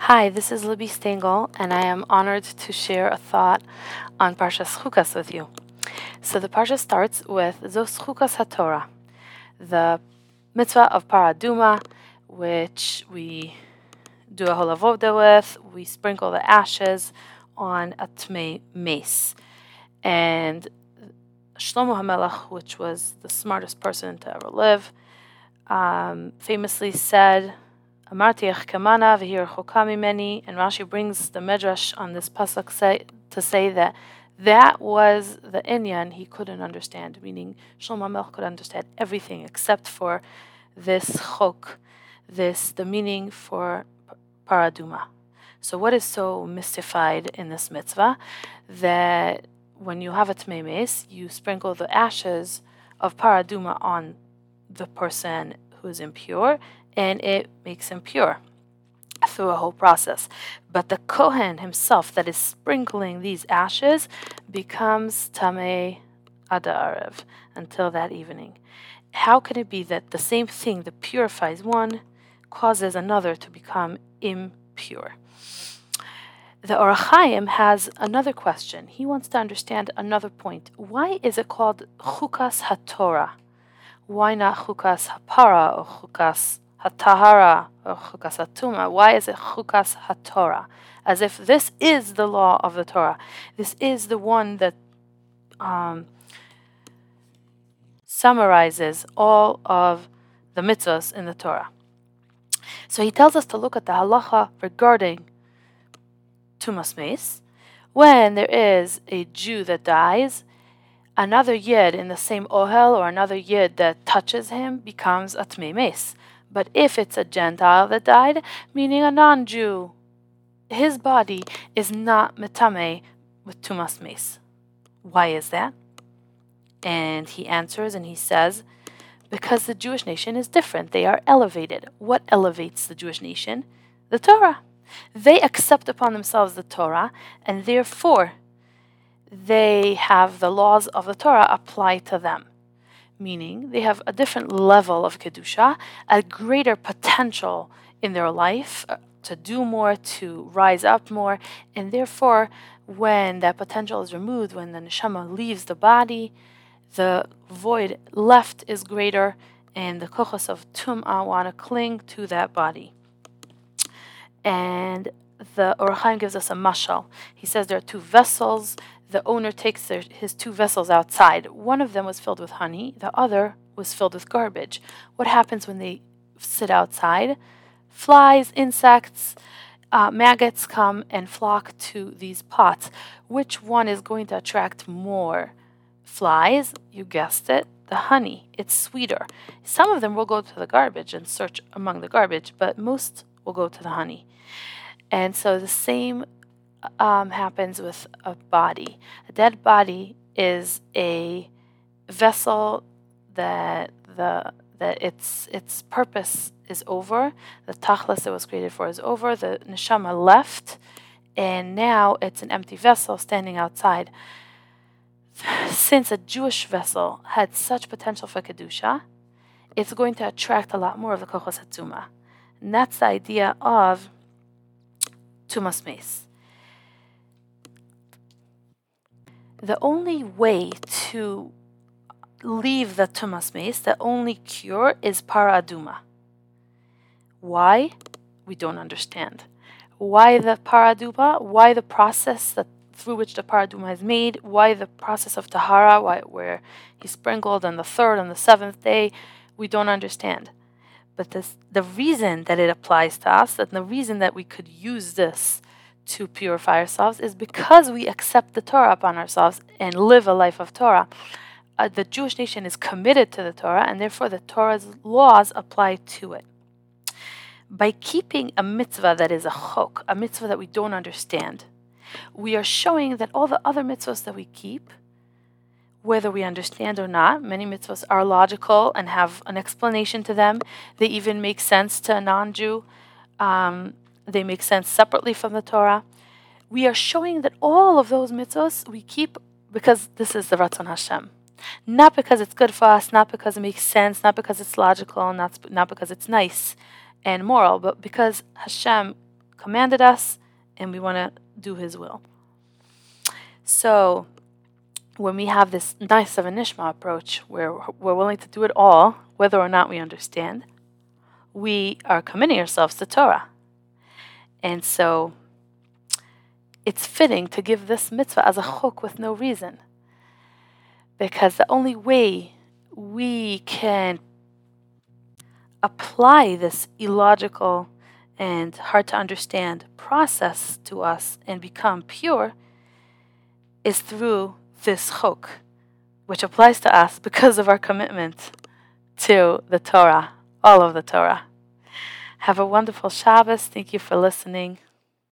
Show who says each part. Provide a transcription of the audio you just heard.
Speaker 1: Hi, this is Libby Stengel, and I am honored to share a thought on Parshas Chukas with you. So the Parsha starts with Zos Chukas HaTorah, the mitzvah of Paraduma, which we do a holavoda with. We sprinkle the ashes on a tmei mace. And Shlomo HaMelech, which was the smartest person to ever live, famously said, Amarti kamana v'hir choka mimeni, and Rashi brings the medrash on this pasuk to say that was the inyan he couldn't understand, meaning Shlomo HaMelech could understand everything except for this chok, the meaning for paraduma. So what is so mystified in this mitzvah? That when you have a tmei mace, you sprinkle the ashes of paraduma on the person who is impure, and it makes him pure through a whole process. But the Kohen himself that is sprinkling these ashes becomes Tamei Ad Ha'arev until that evening. How can it be that the same thing that purifies one causes another to become impure? The Or HaChaim has another question. He wants to understand another point. Why is it called Chukas HaTorah? Why not Chukas HaPara or Chukas HaTahara or Chukas HaTuma? Why is it Chukas HaTorah? As if this is the law of the Torah. This is the one that summarizes all of the mitzvahs in the Torah. So he tells us to look at the halacha regarding Tumas Meis. When there is a Jew that dies, another yid in the same ohel or another yid that touches him becomes a tmei mace. But if it's a Gentile that died, meaning a non-Jew, his body is not metame with tumas mace. Why is that? And he answers and he says, because the Jewish nation is different. They are elevated. What elevates the Jewish nation? The Torah. They accept upon themselves the Torah, and therefore they have the laws of the Torah apply to them. Meaning they have a different level of Kedusha, a greater potential in their life to do more, to rise up more, and therefore when that potential is removed, when the neshama leaves the body, the void left is greater, and the kochos of tum'ah want to cling to that body. And the Or HaChaim gives us a mashal. He says there are two vessels. The owner takes his two vessels outside. One of them was filled with honey. The other was filled with garbage. What happens when they sit outside? Flies, insects, maggots come and flock to these pots. Which one is going to attract more flies? You guessed it, the honey. It's sweeter. Some of them will go to the garbage and search among the garbage, but most will go to the honey. And so the same happens with a body. A dead body is a vessel that its purpose is over. The tachlis it was created for is over. The neshama left, and now it's an empty vessel standing outside. Since a Jewish vessel had such potential for kedusha, it's going to attract a lot more of the kochos hatzuma, and that's the idea of tumas meis. The only way to leave the tumas meis, the only cure, is paraduma. Why? We don't understand. Why the paraduma? Why the process through which the paraduma is made? Why the process of tahara, where he sprinkled on the third and the seventh day? We don't understand. But the reason that it applies to us, and the reason that we could use this to purify ourselves, is because we accept the Torah upon ourselves and live a life of Torah. The Jewish nation is committed to the Torah, and therefore the Torah's laws apply to it. By keeping a mitzvah that is a chok, a mitzvah that we don't understand, we are showing that all the other mitzvahs that we keep, whether we understand or not, many mitzvahs are logical and have an explanation to them. They even make sense to a non-Jew. They make sense separately from the Torah. We are showing that all of those mitzvahs we keep because this is the Ratzon Hashem. Not because it's good for us, not because it makes sense, not because it's logical, not because it's nice and moral, but because Hashem commanded us, and we want to do His will. So when we have this nice of a nishma approach, where we're willing to do it all, whether or not we understand, we are committing ourselves to Torah. And so it's fitting to give this mitzvah as a chuk with no reason. Because the only way we can apply this illogical and hard to understand process to us and become pure is through this chuk, which applies to us because of our commitment to the Torah, all of the Torah. Have a wonderful Shabbos. Thank you for listening.